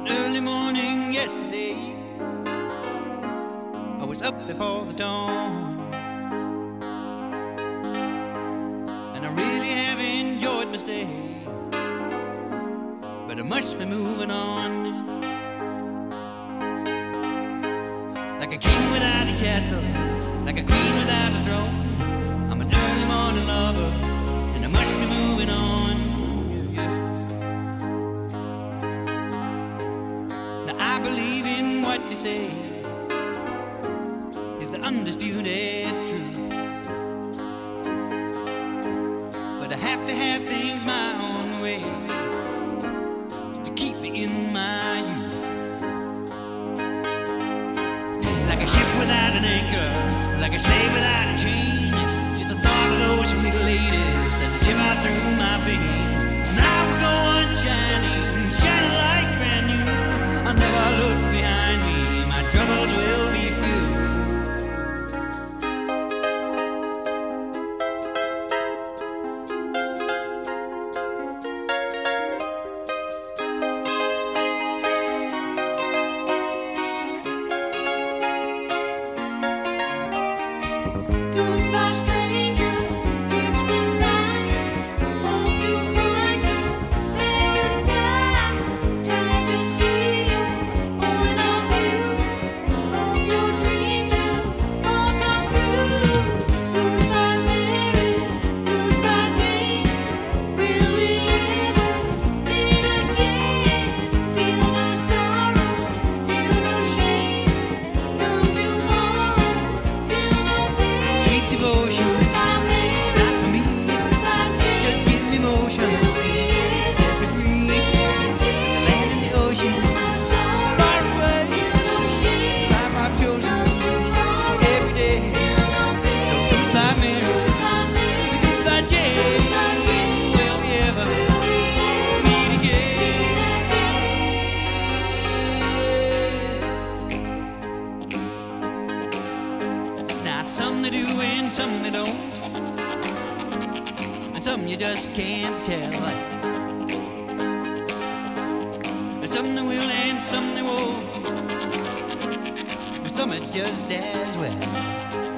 Early morning yesterday, I was up before the dawn, and I really have enjoyed my stay, but I must be moving on. Like a king without a castle, like a queen without a throne, I'm an early morning lover, and I must be moving on. I believe in what you say is the undisputed truth, but I have to have things my own way to keep me in my youth. Like a ship without an anchor, like a slave without a chain, just the thought of those sweet ladies as they shiver through my veins. And I will go on shining, shining like brand new. I'll never look behind me, my troubles will be few. Goodbye, stranger, it's been nice. Hope you find your paradise. Glad to see you, point of view. Hope your dreams will all come true. Goodbye, Mary, goodbye, Jane. Will we ever meet again? Feel no sorrow, feel no shame. Come tomorrow, feel no pain. Sweet devotion, Goodbye, Mary, it's not for me, goodbye, Jane. just give me motion, set me free. The land and the ocean, far away, life I've chosen every day. So goodbye, Mary, goodbye, Jane. Will we ever meet again? Now some they do and some they don't, and some you just can't tell. And some they will and some they won't, but some it's just as well.